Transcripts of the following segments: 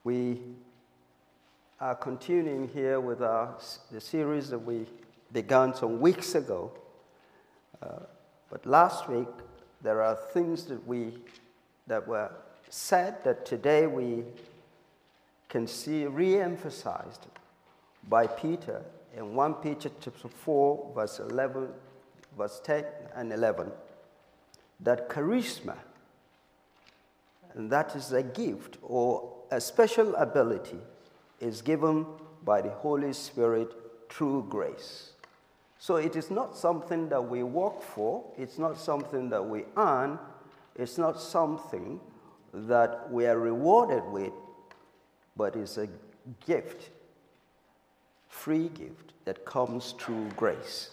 We are continuing here with the series that we began some weeks ago. But last week, there are things that were said that today we can see re-emphasized by Peter in 1 Peter chapter 4, verse 10 and 11, that charisma, and that is a gift or a special ability, is given by the Holy Spirit through grace. So it is not something that we work for, it's not something that we earn, it's not something that we are rewarded with, but it's a gift, free gift that comes through grace.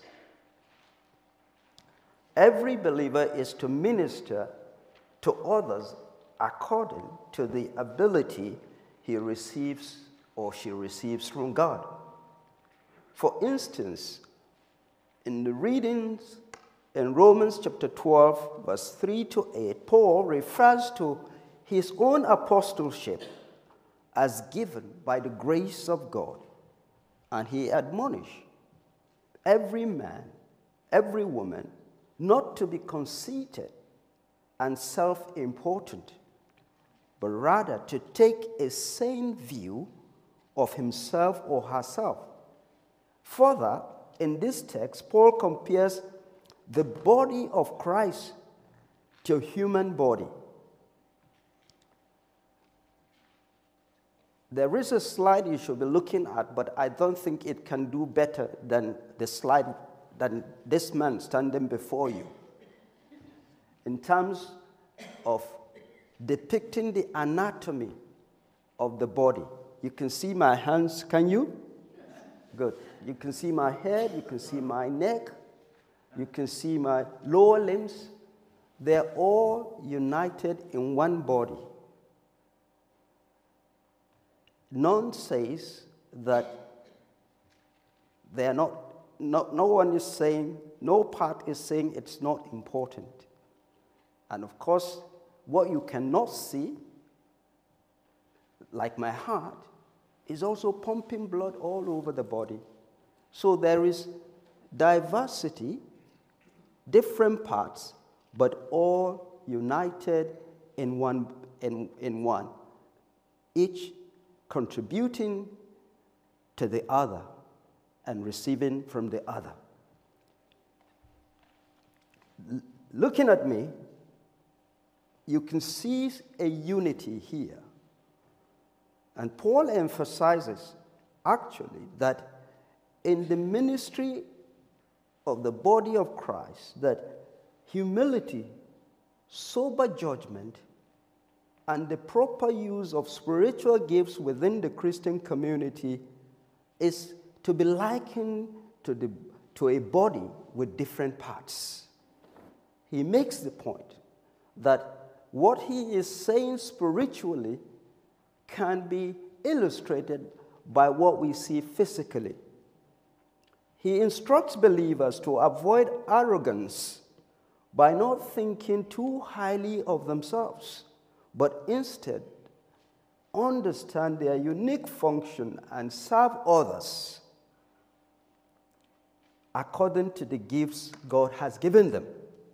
Every believer is to minister to others according to the ability he receives or she receives from God. For instance, in the readings in Romans chapter 12, verse 3 to 8, Paul refers to his own apostleship as given by the grace of God. And he admonished every man, every woman, not to be conceited and self-important, but rather to take a sane view of himself or herself. Further, in this text, Paul compares the body of Christ to a human body. There is a slide you should be looking at, but I don't think it can do better than the slide than this man standing before you in terms of depicting the anatomy of the body. You can see my hands, can you? Good. You can see my head, you can see my neck, you can see my lower limbs. They're all united in one body. None says that they are not, no one is saying, no part is saying it's not important. And of course, what you cannot see, like my heart, is also pumping blood all over the body. So there is diversity, different parts, but all united in one, each contributing to the other and receiving from the other. Looking at me, you can see a unity here. And Paul emphasizes, actually, that in the ministry of the body of Christ, that humility, sober judgment, and the proper use of spiritual gifts within the Christian community is to be likened to a body with different parts. He makes the point that what he is saying spiritually can be illustrated by what we see physically. He instructs believers to avoid arrogance by not thinking too highly of themselves, but instead understand their unique function and serve others according to the gifts God has given them.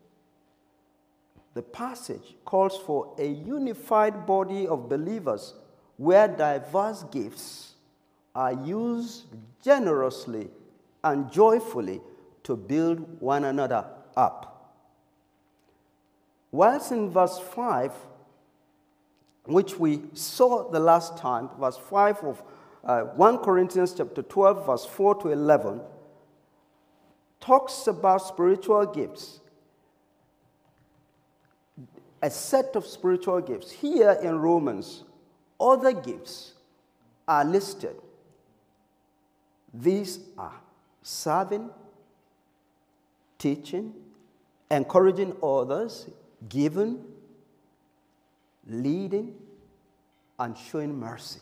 The passage calls for a unified body of believers where diverse gifts are used generously and joyfully to build one another up. Whilst in verse 5, which we saw the last time, verse 5 of 1 Corinthians chapter 12, verse 4 to 11, talks about spiritual gifts, a set of spiritual gifts. Here in Romans, other gifts are listed. These are serving, teaching, encouraging others, giving, leading, and showing mercy.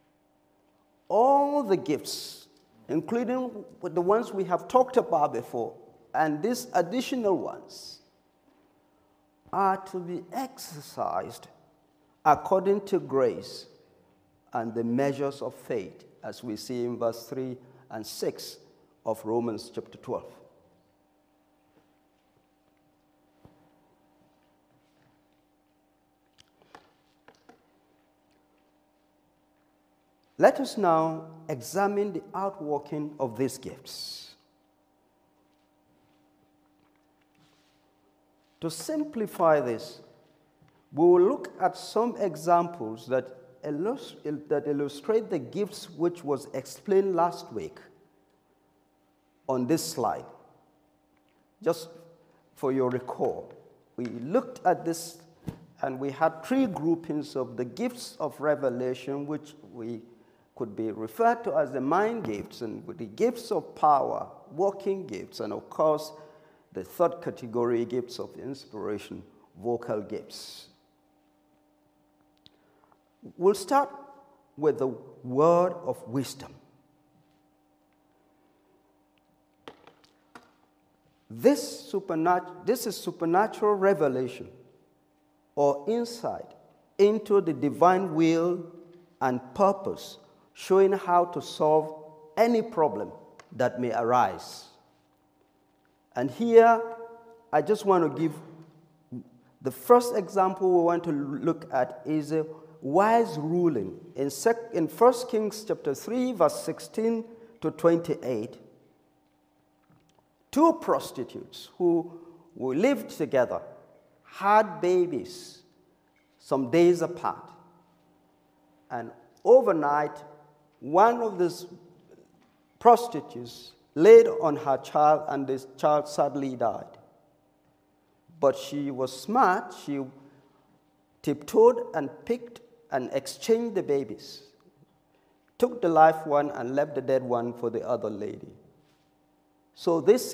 All the gifts, including the ones we have talked about before, and these additional ones, are to be exercised according to grace and the measures of faith, as we see in verse 3 and 6 of Romans chapter 12. Let us now examine the outworking of these gifts. To simplify this, we will look at some examples that illustrate the gifts which was explained last week on this slide. Just for your recall, we looked at this and we had three groupings of the gifts of revelation, which we could be referred to as the mind gifts, and the gifts of power, working gifts, and of course, the third category, gifts of inspiration, vocal gifts. We'll start with the word of wisdom. This is supernatural revelation or insight into the divine will and purpose, showing how to solve any problem that may arise. And here, I just want to give the first example we want to look at is a wise ruling. In 1 Kings chapter 3, verse 16 to 28, two prostitutes who lived together had babies some days apart. And overnight, one of these prostitutes laid on her child, and this child sadly died. But she was smart. She tiptoed and picked and exchanged the babies, took the live one and left the dead one for the other lady. So this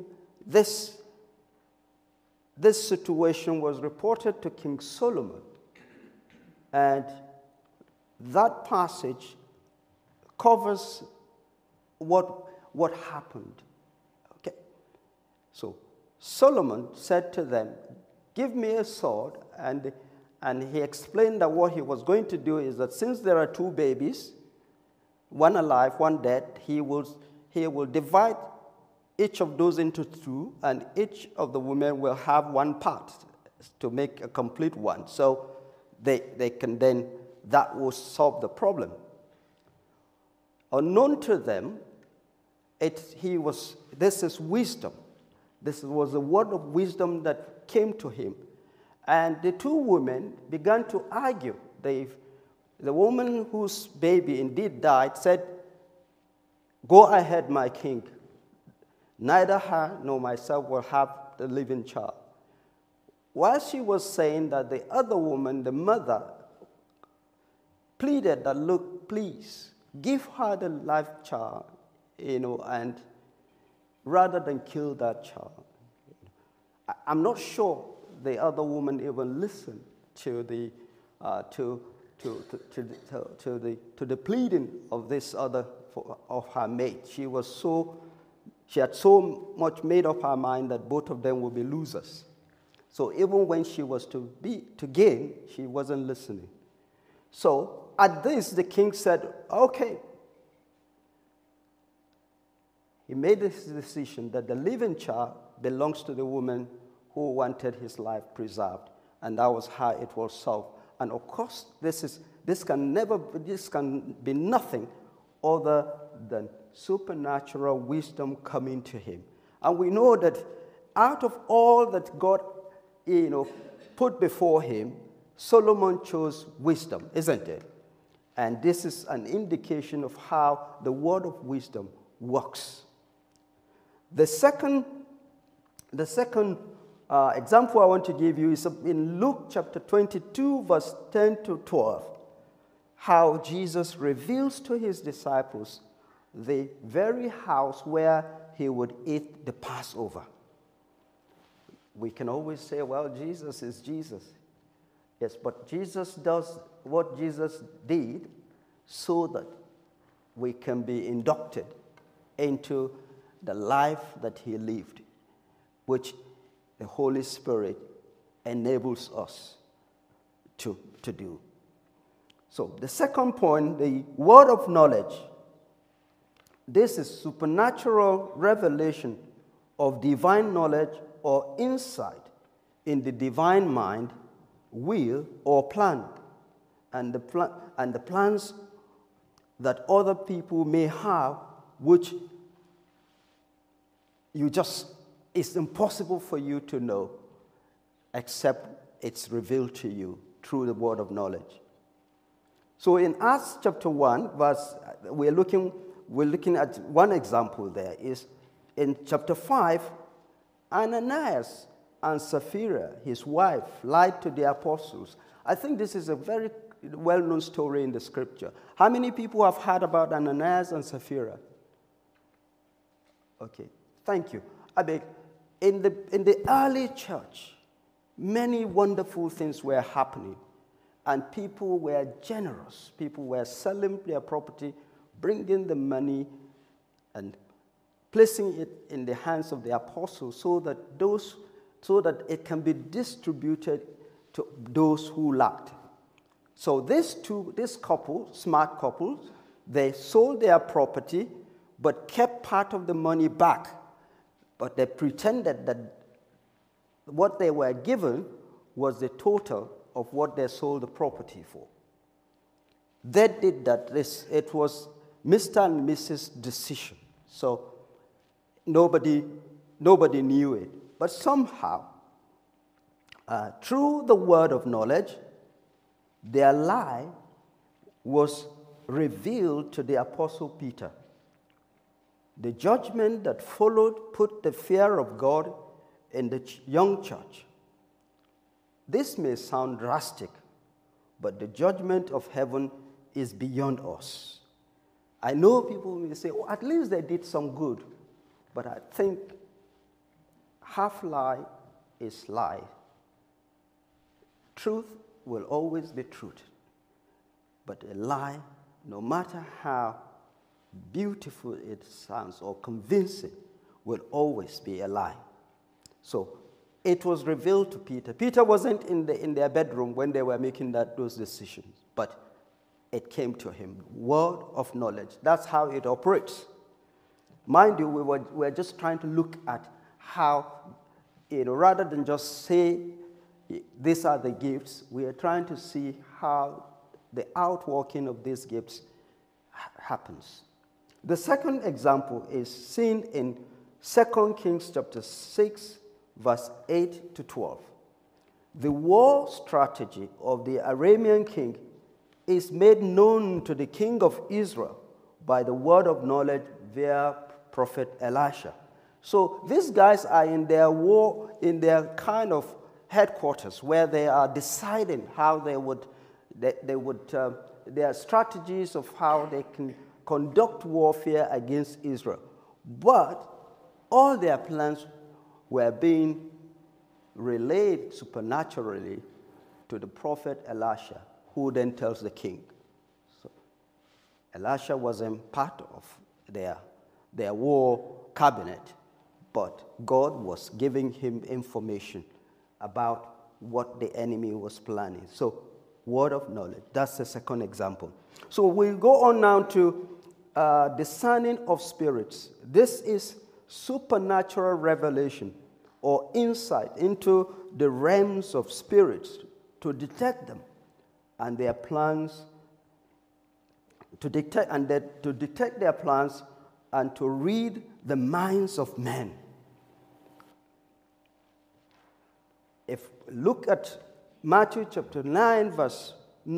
situation was reported to King Solomon, and that passage covers what happened. Okay. So Solomon said to them, "Give me a sword," and he explained that what he was going to do is that since there are two babies, one alive, one dead, he will divide each of those into two, and each of the women will have one part to make a complete one. So they can then, that will solve the problem. Unknown to them, this is wisdom. This was a word of wisdom that came to him. And the two women began to argue. The woman whose baby indeed died said, "Go ahead, my king. Neither her nor myself will have the living child." While she was saying that, the other woman, the mother, pleaded that, "Look, please, give her the live child, and rather than kill that child." I'm not sure the other woman even listened to the pleading of this other of her mate. She had so much made up her mind that both of them would be losers. So even when she was to gain, she wasn't listening. So at this, the king said, "Okay." He made this decision that the living child belongs to the woman who wanted his life preserved, and that was how it was solved. And of course, this can be nothing other than supernatural wisdom coming to him. And we know that out of all that God, put before him, Solomon chose wisdom, isn't it? And this is an indication of how the word of wisdom works. The second example I want to give you is in Luke chapter 22, verse 10 to 12, how Jesus reveals to his disciples the very house where he would eat the Passover. We can always say, well, Jesus is Jesus. Yes, but Jesus does what Jesus did so that we can be inducted into the life that he lived, which the Holy Spirit enables us to do. So the second point, the word of knowledge. This is supernatural revelation of divine knowledge or insight in the divine mind, will, or plan, and the plans that other people may have, which it's impossible for you to know, except it's revealed to you through the word of knowledge. So in Acts chapter 1, we're looking at one example there. Is in chapter 5, Ananias and Sapphira, his wife, lied to the apostles. I think this is a very well-known story in the scripture. How many people have heard about Ananias and Sapphira? Okay, thank you. I mean, in the early church, many wonderful things were happening, and people were generous. People were selling their property, bringing the money, and placing it in the hands of the apostles so that it can be distributed to those who lacked. So this couple, smart couple, they sold their property but kept part of the money back. But they pretended that what they were given was the total of what they sold the property for. They did that. It was Mr. and Mrs. decision. So nobody knew it. But somehow, through the word of knowledge, their lie was revealed to the Apostle Peter. The judgment that followed put the fear of God in the young church. This may sound drastic, but the judgment of heaven is beyond us. I know people may say, oh, at least they did some good. But I think half lie is lie. Truth will always be truth. But a lie, no matter how beautiful it sounds or convincing, will always be a lie. So it was revealed to Peter. Peter wasn't in their bedroom when they were making those decisions, but it came to him. Word of knowledge. That's how it operates. Mind you, we're just trying to look at how, rather than just say these are the gifts, we are trying to see how the outworking of these gifts happens. The second example is seen in 2 Kings chapter 6, verse 8 to 12. The war strategy of the Aramean king is made known to the king of Israel by the word of knowledge via prophet Elisha. So these guys are in their war, in their kind of headquarters, where they are deciding how their strategies of how they can conduct warfare against Israel. But all their plans were being relayed supernaturally to the prophet Elisha, who then tells the king. So Elisha wasn't part of their war cabinet, but God was giving him information about what the enemy was planning. So, word of knowledge. That's the second example. So we'll go on now to discerning of spirits. This is supernatural revelation or insight into the realms of spirits to detect them and their plans, to detect their plans and to read the minds of men. If look at Matthew chapter 9, verse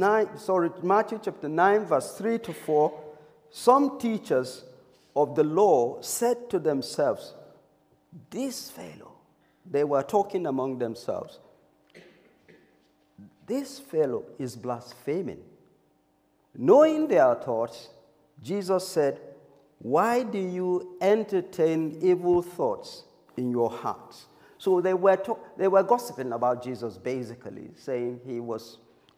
3 to 4, some teachers of the law said to themselves, this fellow, they were talking among themselves, this fellow is blaspheming. Knowing their thoughts, Jesus said, why do you entertain evil thoughts in your hearts? So they were gossiping about Jesus, basically, saying he was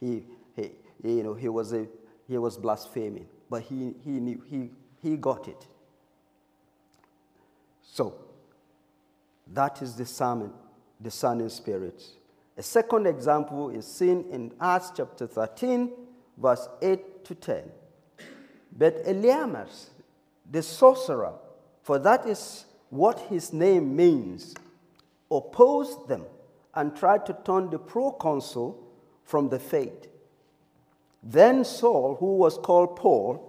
blaspheming, but he got it. So that is discerning spirits. A second example is seen in Acts chapter 13, verse 8 to 10. But Eliamas, the sorcerer, for that is what his name means, opposed them and tried to turn the proconsul from the faith. Then Saul, who was called Paul,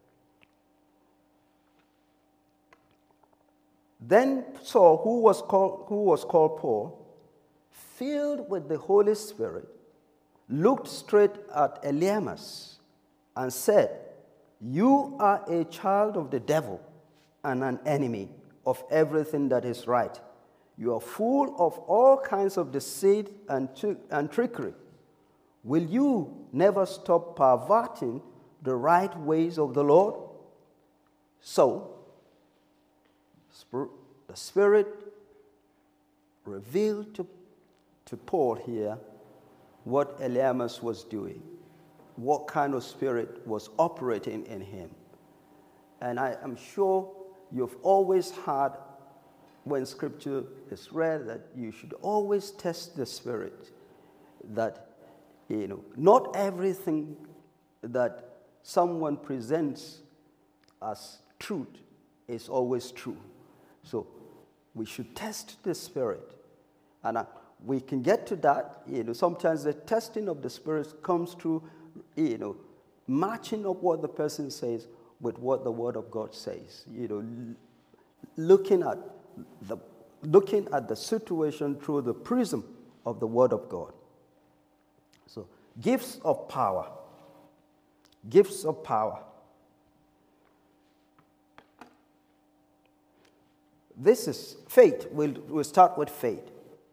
filled with the Holy Spirit, looked straight at Eliamas and said, "You are a child of the devil and an enemy of everything that is right. You are full of all kinds of deceit and trickery. Will you never stop perverting the right ways of the Lord?" So, the Spirit revealed to Paul here what Eliamas was doing, what kind of spirit was operating in him. And I am sure you've always heard when Scripture is read that you should always test the Spirit, that not everything that someone presents as truth is always true. So we should test the Spirit. And we can get to that. Sometimes the testing of the Spirit comes through, matching up what the person says with what the Word of God says. Looking at the situation through the prism of the Word of God. So, gifts of power. Gifts of power. This is faith. We'll start with faith.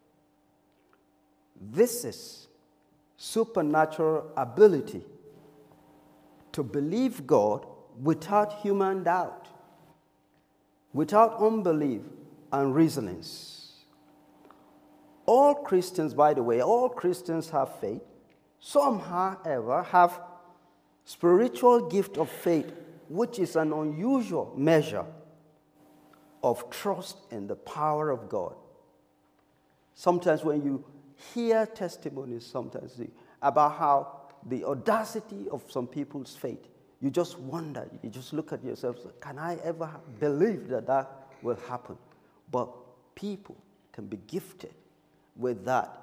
This is supernatural ability to believe God without human doubt, without unbelief and reasonings. All Christians, by the way, all Christians have faith. Some, however, have spiritual gift of faith, which is an unusual measure of trust in the power of God. Sometimes when you hear testimonies about how the audacity of some people's faith, you just wonder, you just look at yourself, can I ever believe that will happen? But people can be gifted with that.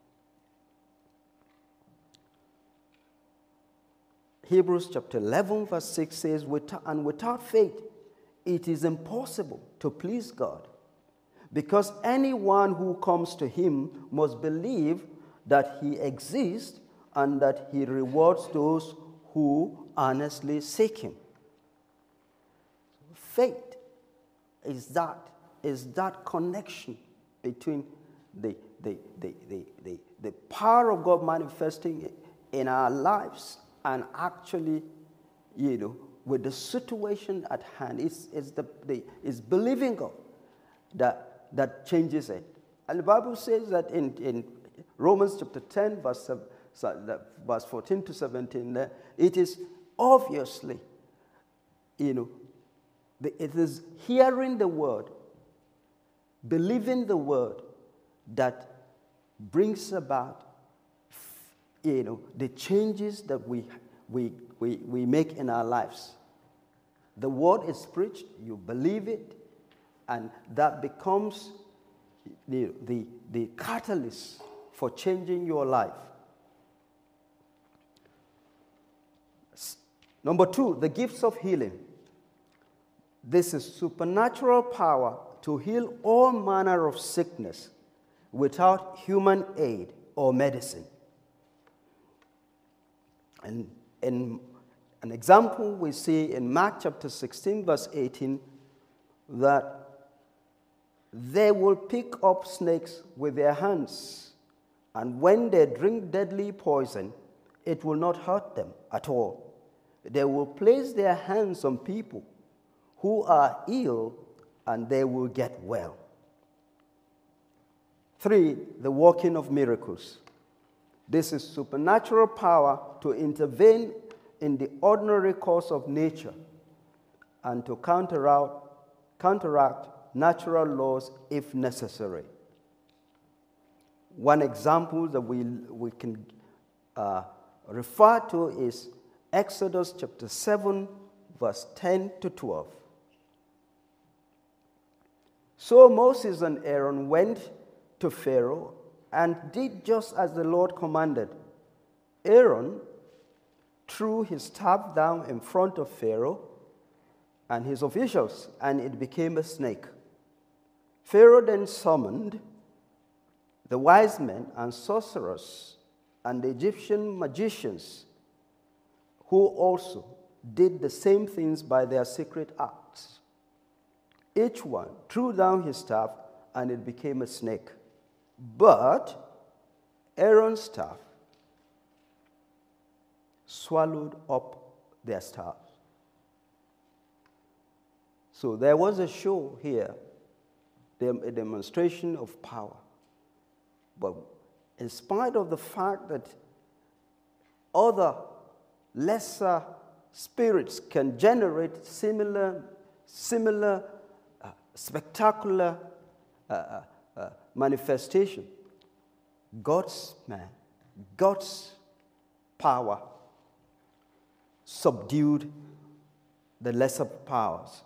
Hebrews chapter 11 verse 6 says, "And without faith it is impossible to please God, because anyone who comes to him must believe that he exists and that he rewards those who earnestly seek him." Faith is that connection between the power of God manifesting in our lives and actually, with the situation at hand. It's believing God that changes it. And the Bible says that in Romans chapter 10, verse 14 to 17, it is obviously, it is hearing the word, believing the word that brings about, the changes that we make in our lives. The word is preached, you believe it, and that becomes the catalyst for changing your life. Number 2, the gifts of healing. This is supernatural power to heal all manner of sickness without human aid or medicine. And in an example we see in Mark chapter 16, verse 18, that they will pick up snakes with their hands, and when they drink deadly poison, it will not hurt them at all. They will place their hands on people who are ill, and they will get well. 3, the working of miracles. This is supernatural power to intervene in the ordinary course of nature and to counteract natural laws if necessary. One example that we can referred to is Exodus chapter 7, verse 10 to 12. So Moses and Aaron went to Pharaoh and did just as the Lord commanded. Aaron threw his staff down in front of Pharaoh and his officials, and it became a snake. Pharaoh then summoned the wise men and sorcerers and the Egyptian magicians, who also did the same things by their secret arts. Each one threw down his staff, and it became a snake. But Aaron's staff swallowed up their staffs. So there was a show here, a demonstration of power. But in spite of the fact that other lesser spirits can generate similar spectacular manifestation, God's man, God's power subdued the lesser powers.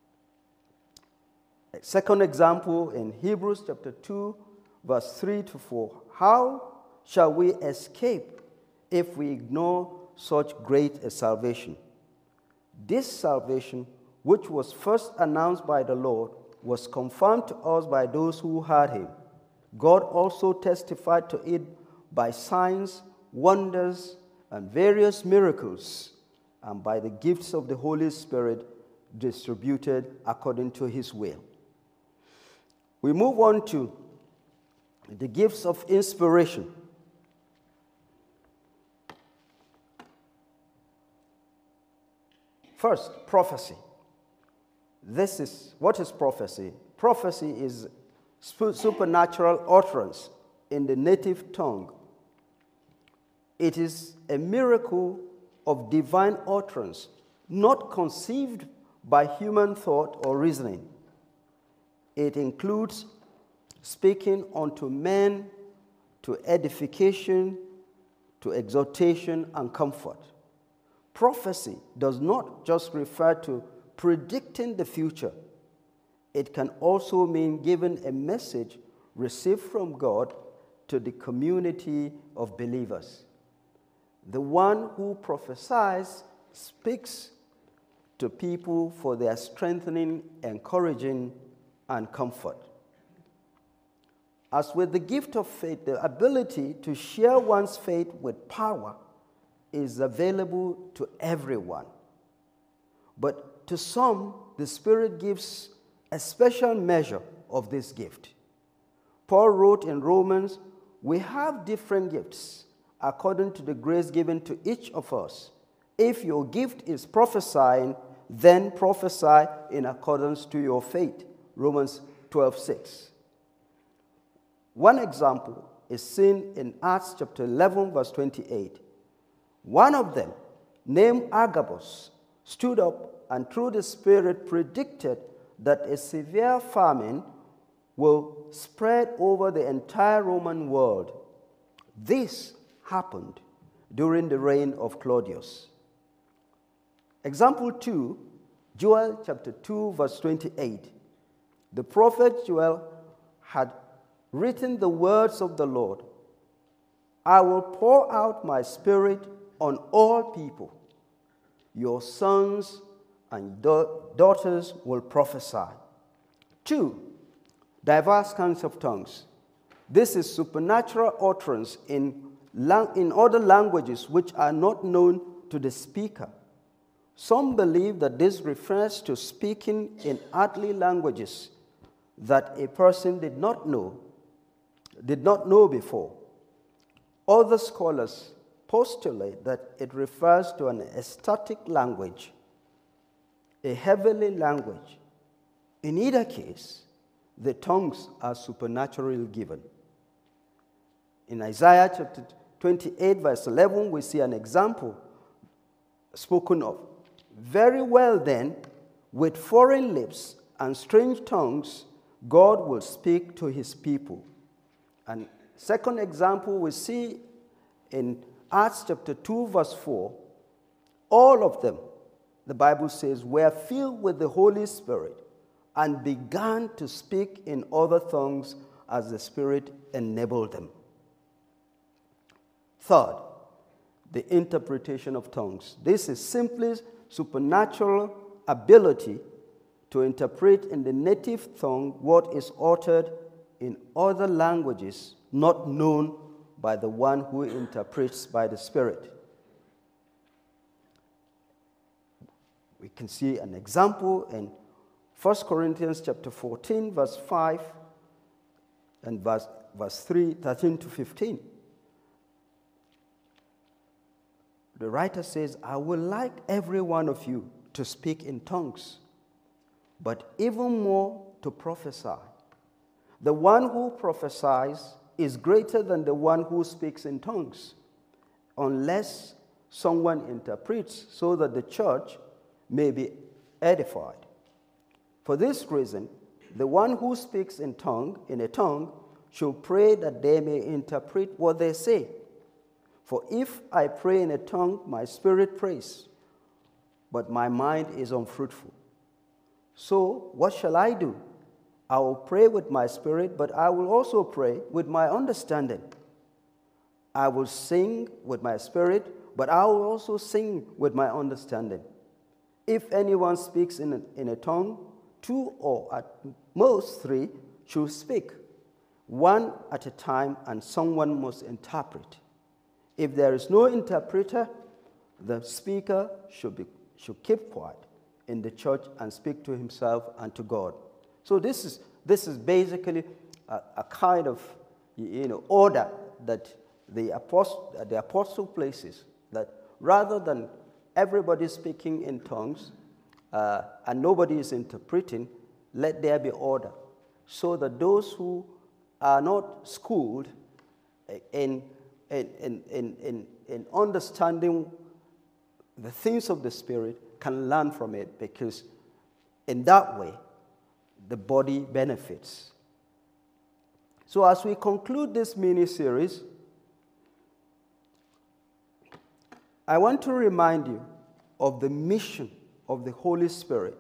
A second example in Hebrews chapter 2, verse 3 to 4. How shall we escape if we ignore such great a salvation? This salvation, which was first announced by the Lord, was confirmed to us by those who heard him. God also testified to it by signs, wonders, and various miracles, and by the gifts of the Holy Spirit distributed according to his will. We move on to the gifts of inspiration. First, prophecy. What is prophecy? Prophecy is supernatural utterance in the native tongue. It is a miracle of divine utterance, not conceived by human thought or reasoning. It includes speaking unto men to edification, to exhortation, and comfort. Prophecy does not just refer to predicting the future. It can also mean giving a message received from God to the community of believers. The one who prophesies speaks to people for their strengthening, encouraging, and comfort. As with the gift of faith, the ability to share one's faith with power is available to everyone. But to some, the Spirit gives a special measure of this gift. Paul wrote in Romans, "We have different gifts according to the grace given to each of us. If your gift is prophesying, then prophesy in accordance to your faith." Romans 12:6. One example is seen in Acts chapter 11, verse 28. One of them, named Agabus, stood up and through the Spirit predicted that a severe famine will spread over the entire Roman world. This happened during the reign of Claudius. Example 2, Joel chapter 2, verse 28. The prophet Joel had written the words of the Lord. "I will pour out my spirit on all people. Your sons and daughters will prophesy." 2, diverse kinds of tongues. This is supernatural utterance in other languages which are not known to the speaker. Some believe that this refers to speaking in earthly languages that a person did not know before. Other scholars postulate that it refers to an ecstatic language, a heavenly language. In either case, the tongues are supernaturally given. In Isaiah chapter 28, verse 11, we see an example spoken of. "Very well then, with foreign lips and strange tongues, God will speak to his people." And second example we see in Acts chapter 2, verse 4, all of them, the Bible says, were filled with the Holy Spirit and began to speak in other tongues as the Spirit enabled them. Third, the interpretation of tongues. This is simply supernatural ability to interpret in the native tongue what is uttered in other languages not known by the one who interprets by the Spirit. We can see an example in 1 Corinthians chapter 14, verse 5 and verse 3, 13 to 15. The writer says, I would like every one of you to speak in tongues, but even more to prophesy. The one who prophesies is greater than the one who speaks in tongues, unless someone interprets so that the church may be edified. For this reason, the one who speaks in a tongue should pray that they may interpret what they say. For if I pray in a tongue, my spirit prays, but my mind is unfruitful. So what shall I do? I will pray with my spirit, but I will also pray with my understanding. I will sing with my spirit, but I will also sing with my understanding. If anyone speaks in a tongue, 2 or at most 3 should speak, one at a time, and someone must interpret. If there is no interpreter, the speaker should keep quiet in the church and speak to himself and to God. So this is basically a kind of order that the apostle places, that rather than everybody speaking in tongues and nobody is interpreting, let there be order, so that those who are not schooled in understanding the things of the Spirit can learn from it, because in that way the body benefits. So as we conclude this mini-series, I want to remind you of the mission of the Holy Spirit.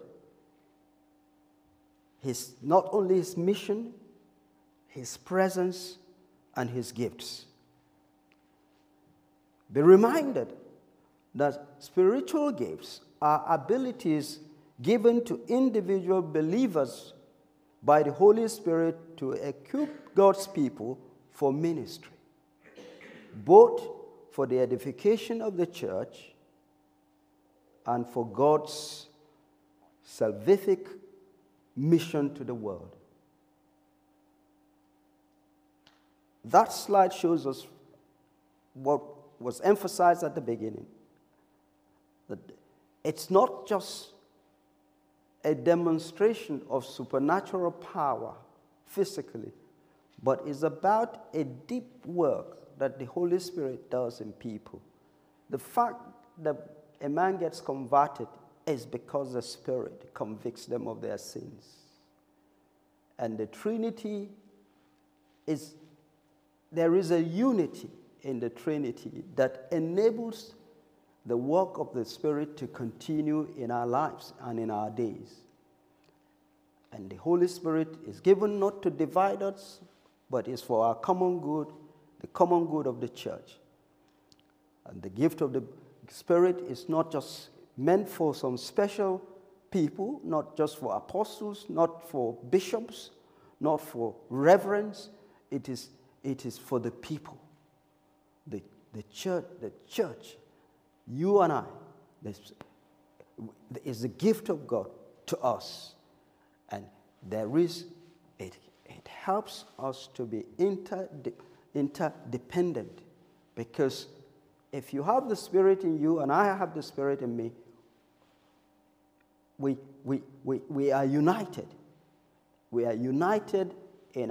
Not only his mission, his presence, and his gifts. Be reminded that spiritual gifts are abilities given to individual believers by the Holy Spirit to equip God's people for ministry, both for the edification of the church and for God's salvific mission to the world. That slide shows us what was emphasized at the beginning, that it's not just a demonstration of supernatural power physically, but it's about a deep work that the Holy Spirit does in people. The fact that a man gets converted is because the Spirit convicts them of their sins. And the Trinity there is a unity in the Trinity that enables the work of the Spirit to continue in our lives and in our days. And the Holy Spirit is given not to divide us, but is for our common good, the common good of the church. And the gift of the Spirit is not just meant for some special people, not just for apostles, not for bishops, not for reverends. It is for the people. The church, you and I, is the gift of God to us. And it helps us to be interdependent, because if you have the Spirit in you and I have the Spirit in me, we are united. We are united in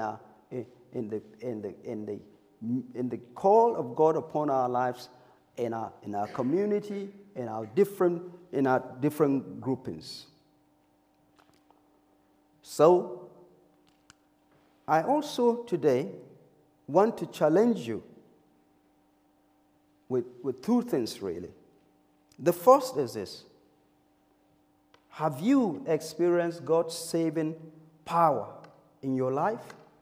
the call of God upon our lives, in our community, in our different groupings. So, I also today want to challenge you with two things, really. The first is this: have you experienced God's saving power in your life?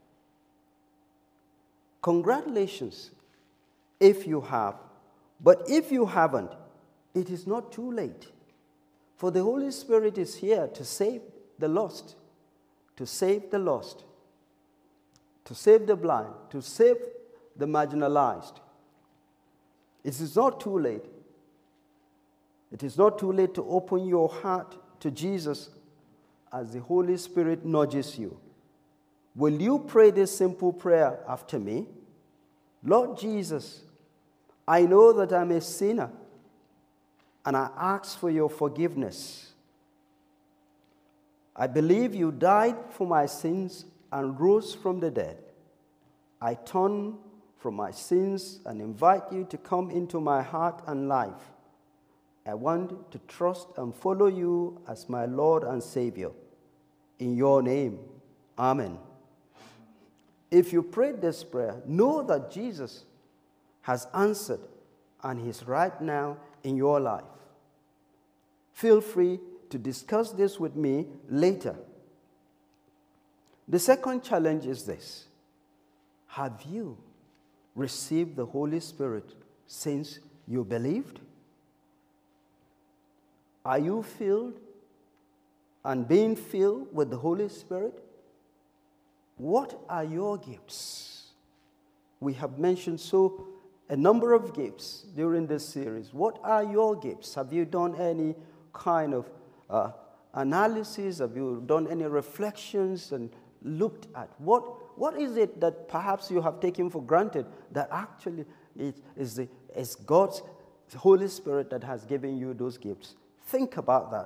Congratulations if you have. But if you haven't, it is not too late. For the Holy Spirit is here to save the lost, to save the lost, to save the blind, to save the marginalized. It is not too late. It is not too late to open your heart to Jesus as the Holy Spirit nudges you. Will you pray this simple prayer after me? Lord Jesus, I know that I'm a sinner, and I ask for your forgiveness. I believe you died for my sins and rose from the dead. I turn from my sins and invite you to come into my heart and life. I want to trust and follow you as my Lord and Savior. In your name, amen. If you prayed this prayer, know that Jesus has answered and he's right now in your life. Feel free to discuss this with me later. The second challenge is this: have you received the Holy Spirit since you believed? Are you filled and being filled with the Holy Spirit? What are your gifts? We have mentioned a number of gifts during this series. What are your gifts? Have you done any kind of analysis? Have you done any reflections and looked at what is it that perhaps you have taken for granted that actually is God's Holy Spirit that has given you those gifts? Think about that.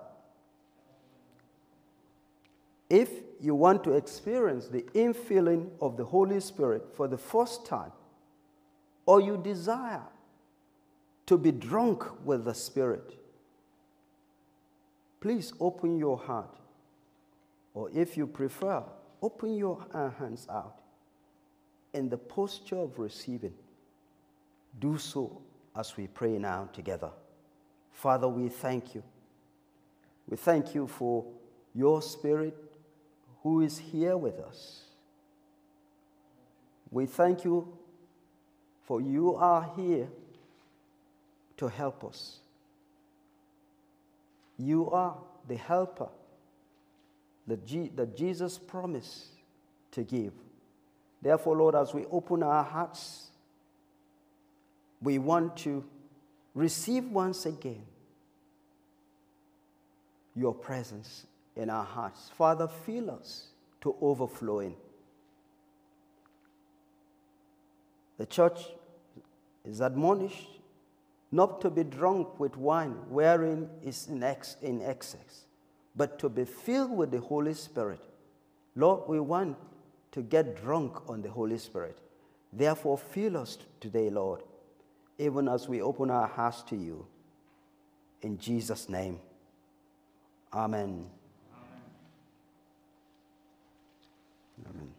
If you want to experience the infilling of the Holy Spirit for the first time, or you desire to be drunk with the Spirit, please open your heart. Or if you prefer, open your hands out in the posture of receiving. Do so as we pray now together. Father, we thank you. We thank you for your Spirit who is here with us. We thank you for you are here to help us. You are the helper that Jesus promised to give. Therefore, Lord, as we open our hearts, we want to receive once again your presence in our hearts. Father, fill us to overflowing. The church is admonished not to be drunk with wine wherein is in excess, but to be filled with the Holy Spirit. Lord, we want to get drunk on the Holy Spirit. Therefore, fill us today, Lord, even as we open our hearts to you. In Jesus' name, amen. Amen.